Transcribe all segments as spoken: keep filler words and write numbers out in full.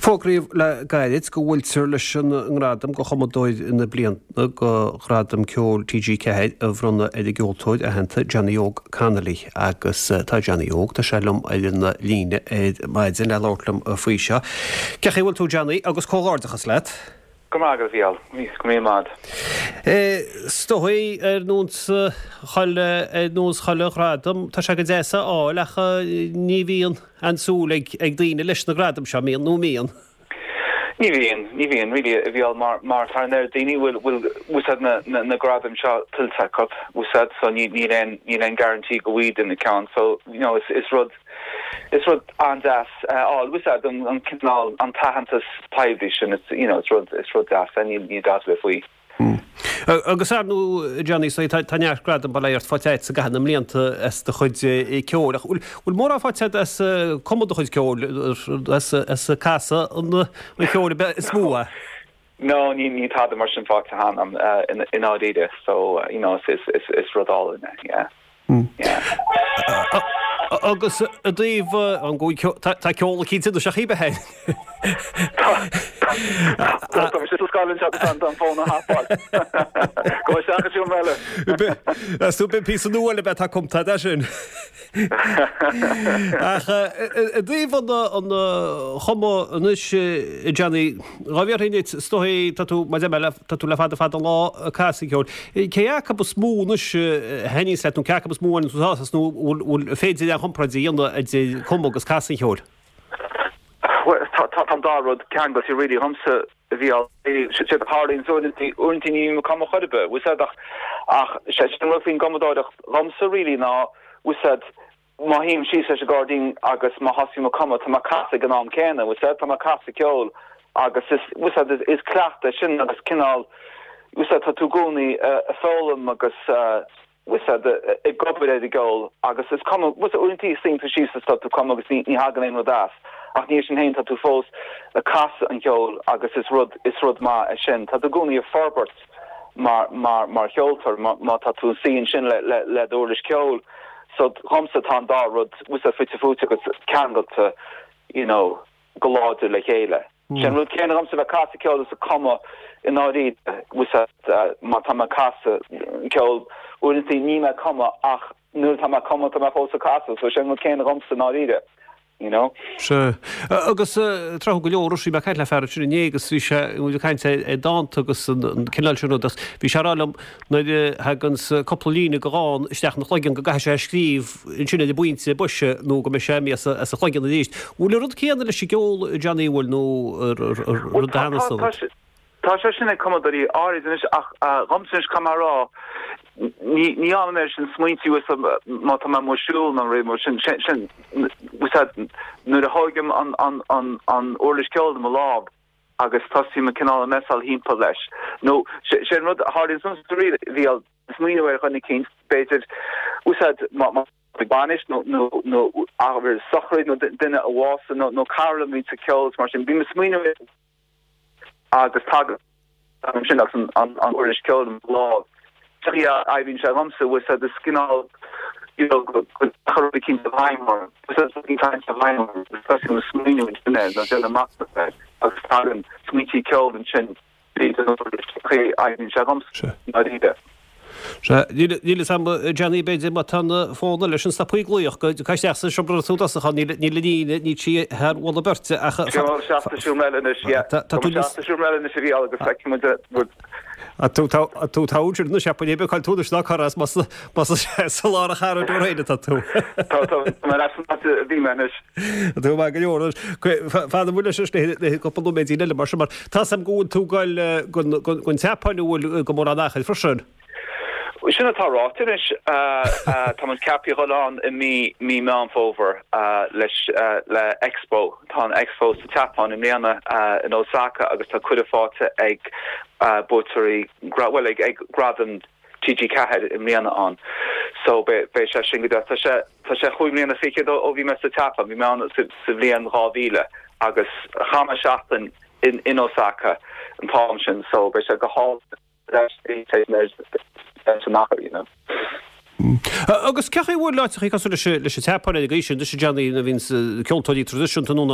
Fógríomh le gaiid go bhfuil tir leis an ngradam go chomadóid ina blianta go gradam ceol T G cehéid a bhronna idir geoltóid a henta Johnny Og Connolly agus tá Johnny Og tá selum na líne maidin le láirlam a faoi seo. Ceché bhfuil tú Johnny agus cógáardachas leat? Gomagad bhíal, mís go mé mad. Stohaí ar nús chaile nús chaile gradam tá se go déasa á lecha ní bhíon ansúlaigh ag daoine leis na gradam seo míon nó míon. Ní bhíon, ní bhíon, really a bhíal mar mar tarnéir daoine bhfuil bhfuil úsad na na na gradam seo tiltacad úsad so ní ní len ní len guarantee go bhíd in account so you know it's it's rud it's rud an das all úsad an an canal an tahantas paidis and it's you know it's rud it's rud das and you you das with we agus arnú Johnny so tanear gradam baléirt fáteid sa gahanam líanta as de chuid i ceolach bhfuil mór á fáteid as commod chuid ceol as as casa an ceol is smúa. No, ní ní tá mar sin fáte hanam in in áide so uh, you know it's it's it's rud all in it yeah mm. yeah agus a dtíobh an gúil tá ceola cínta do seachí behéid. Tá si sáilinn se an fóna hápáil. Go seachas siú meile. Tú bin pí an nuaile be tá comtá de sin. A dtíobh an chomá anis Johnny rábhíarthainit stoí tú meile tú le fada fada lá casa ceol. Céach bu smúnis hení le tú ceach bu smúin túás nó bhfuil féidir an chompradí an comógus casa ceol. Tam darod can go really humse vial hard in so unti kam chodebe we said ach rufin gomodach humse really na we said mahim she se guarding agus ma hasi ma kam ma casa ganam kena we said ma casa kol agus is we said is clacht sin agus kinal we said to goni a folum agus we said a gobe de goal agus is come was unti thing to she start to come agus ni hagen with that ach ní sin héint tú fós a cas an ceol agus is rud is rud má a sin tá gúnaí a forbert mar mar mar cheoltar má tá tú sín sin le le le dúris ceol so chumsa tá dá rud was a fitte fute agus ceangalta you know goláú le chéile sin rud céan chumsa a casa ceol is a comma in áí was má tá casa ceol úintí ní me comma ach nu tá comma tá fós a casa so sin rud céan chumsa náíide. You know? Se agus troch go leorúí be caiit le fer négus hí se caiinte é dáanta agus an cinálisiú bhí se rálam ha gans coplína goráin isteach nach chloigen go gaise scríb in sinna de buinte buise nó go me sé mé a chloigen a díist. Bhfuil rud céanna le si geol Johnny bhfuil nó rudána. Tá sé sinna commodarí áid ach ramsins camerará ní ní an sin smuintí má tá mórsúil an ré mar sin sin nuair a háigim an an an an orlis ceol am láb agus tasí me canál mesal hímpa leis. No sé rud hard in sunrí bhíal smuoinehir chunig cin beidir úsad má banis no no no ábhar sochraid no duine a bhása no no carla mí sa ceols mar sin bí me smuoinehir agus tag am sin an an an orlis ceol am láb. Yeah, I've been Shamsa was at the skin all, you know, good king of Weimar. Was that looking time to Weimar, especially the Smino in Chinese, and then the master said, I was talking Smithy killed and Chin. I've been Shamsa, not either. Níle sam Johnny beidir mat tan fóna leis an stappaí glúoch go caiisteach sa sebrasúdasacha ní le díine ní tí her bhla berte a seachtasú meile seachtasú meile sé bhí agus fe a tú tú táidir na sepaní be chuil túidir ná choras mas salá a charú réide tá tú. bhí meis. Tú me go leor fáda bhfuil le goú méidí leile mar mar tá sam gún tú gáil gon tepainú bhfuil go mór a nachchaid frosin. Sinna tá ráis tá man ceapí goán i mí mí me fóver leis le expo tá expo sa tapán im léana in Osaka agus tá cuiide fáte ag bútarí well ag ag gradan T G cehead im léana an so be be se sin tá se tá se chuim léana fiche ó bhí me sa tapa bhí me sa bblion ráhíle agus chama seachtain in in Osaka an Palm sin so be se go há you know. Agus cecha bhfuil láiteach cos leis tepána gaiisi de deanna na bhín ceoltóí tradiisiúntaúna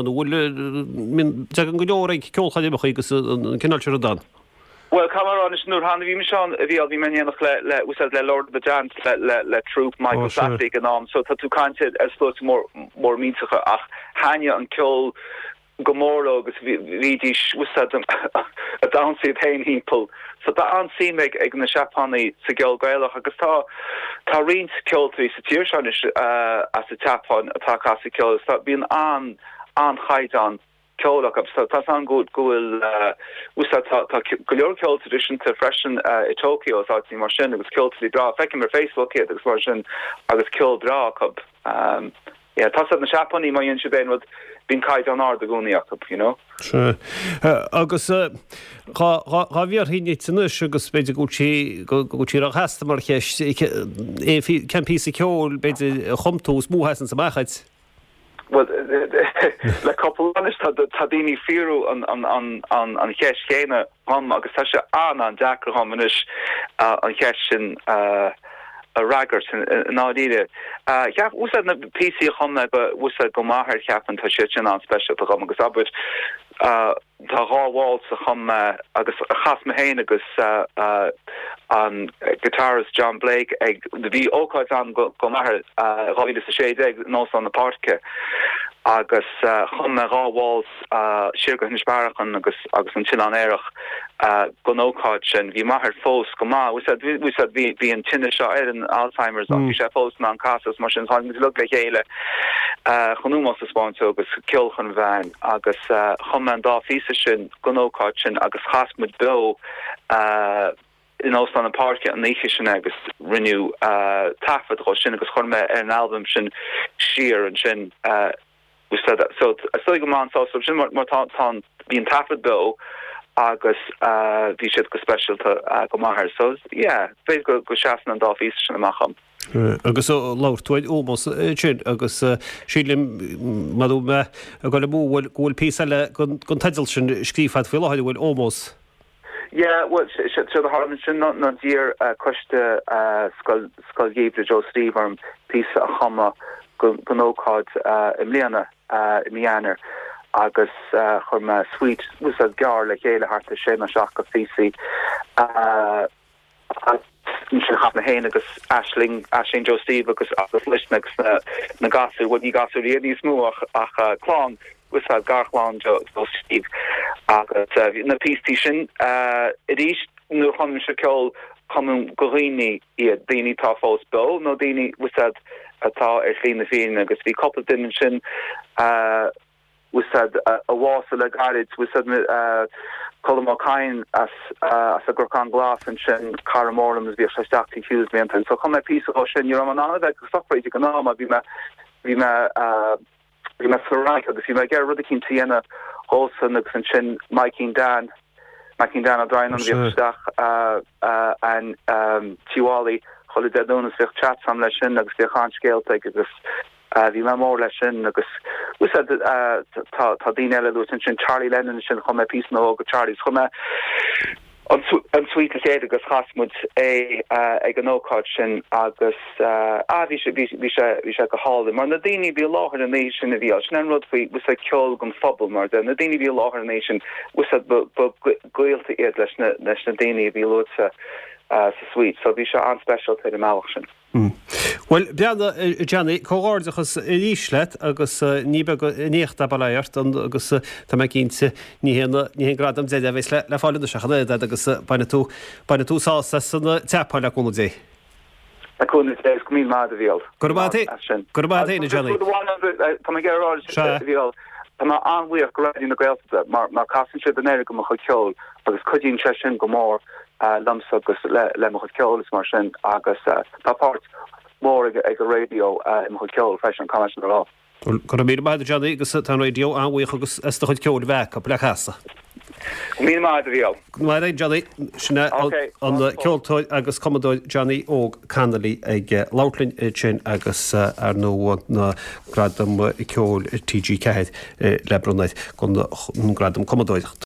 bhfuil te an go leoraigh ceolchaíbecha agus cináltear a dan. Well Cameron is nur han vi me an vi vi men noch le le le Lord Bajant le le le troop Michael Safety an am so dat kan er sto more more metige ach hanja an kol gomorlo agus vi was a down pain people so dat an see me ag na Japani se gel gaach agus tá tá ri kiltri sa tier uh as a tap on a as kill dat bí an an haidan Ceolach so tá an good goil was goor ceol tradition to freshen i Tokyo tá mar sin agus kiltli dra fekin mar Facebook agus mar sin agus kill dra cup um yeah tá na Japani mai in ben wat bin caiid an ard a goniach you know sure uh, agus uh, ra ra vir hin itnus agus beidir gotí gotí a hasta mar cheis e kan pí ceol beidir chomtós múhasan sa machait well le couple honest tadini firu an an an an an cheis chéine ham agus tá se an an dacra hamis an chesin uh a raggers in áide uh ja us na P C chomna go us go mahar chiapan tá se an special go agus abut uh tá ráwal sa chum agus a chas me héin agus uh uh an guitarist John Blake ag de vi óáid an go go mahar uh rovi sa sé ag nó an na parke agus chum ráwals uh sigur hinsparachan agus agus an sin an éireach uh go nóáid sin vi mahar fós go ma we said we said vi vi an tinne se an Alzheimer's an vi sé fós an casas mar sin han lu le chéile uh chonú mas spáint agus kilchan vein agus uh chum an dá fi sin go nóáid sin agus chasmud do uh in os an park an nation sin agus renew uh tafad ro sin agus chorme ar an album sin sheer and sin uh we said that so a so go man so sin mar tan tan bí an tafad do agus uh vi si go special to uh, go mahar so yeah fe go go shasan an dá fi sin amacham agus láirtuid ómos sin agus sílim madú me a go le bhfuil ghfuil pí le gon tedal sin scrífad fi láid bhfuil ómos. Yeah, well, so the Harlan sin not not dear uh question uh skull skull gave to Joe Steve arm piece of hammer go no card uh Emiliana uh Mianer agus uh chum sweet was a gar like hele hart sé na shaka fisi uh you should have na hen agus ashling ashling Joe Steve agus agus lishnex na na gasu what you got so the these more ach clown was a garchlan Joe Steve agus uh, na pístísin uh, it is nu chum se ceol chum goghine iad daoine tá fós bo nó daoine was atá ar chlín na féin agus bhí couple din sin uh, was a bhás le garid was uh, colmá as uh, as a grocán glas an sin caramórlam is bhí seteachtaí Hughes mentan so chum pí ó sin you're an anna go sopraid go ná a bhí me bhí me uh, bhí me sorra agus bhí me gar rud cinn tíana Olsen agus an sin Mike Dan Mike Dan a drain an viach uh uh and um Tiwali cholle deadúnas fich chat sam lei sin agus fich an scéalt agus uh vi me mór lei sin agus we said uh tá tá dín eile lu sin Charlie Lennon sin chum pí nó go Charlie's chum an sweet sé agus chasmud é ag an nóáid sin agus a bhí bhí se go hála mar na daoine bhí láthir a nation a bhí sin an rud faoi was a ceol gon fphobal mar de na daoine bhí láthir a nation was goilta iad leis na leis na daoine bhí lósa sa sweet so bhí se an special te de máach sin. Well beanna Johnny choáirdachas ríislet agus ní níocht a bailairt agus tá me cínte ní ní gradam dé a bheits le le fáile seachna agus baina tú baina tú sása sanna teapá le cúna dé. A cúna dé go mí má a bhíal. Gurbáté Gurbáté Johnny. Tá me garrá bhíal. Tá má anhuiíoch goráí na gailta mar mar casan si den éir go mo chu ceol agus chudín se sin go mór lumsa agus le le mo chu ceol is mar sin agus tápát mór ag go radio mo chu ceol freis an commission rá. Go mí maid Johnny agus tá radio anhuiíoch agus sta chuid ceol bheith a le chasa. Mí má a bhíal. Mar é Johnny sinna an ceoltóid agus commodóid Johnny óg canalí ag látlinn sin agus ar nó na gradam ceol T G ceid le brunnaid gon gradam commodóid.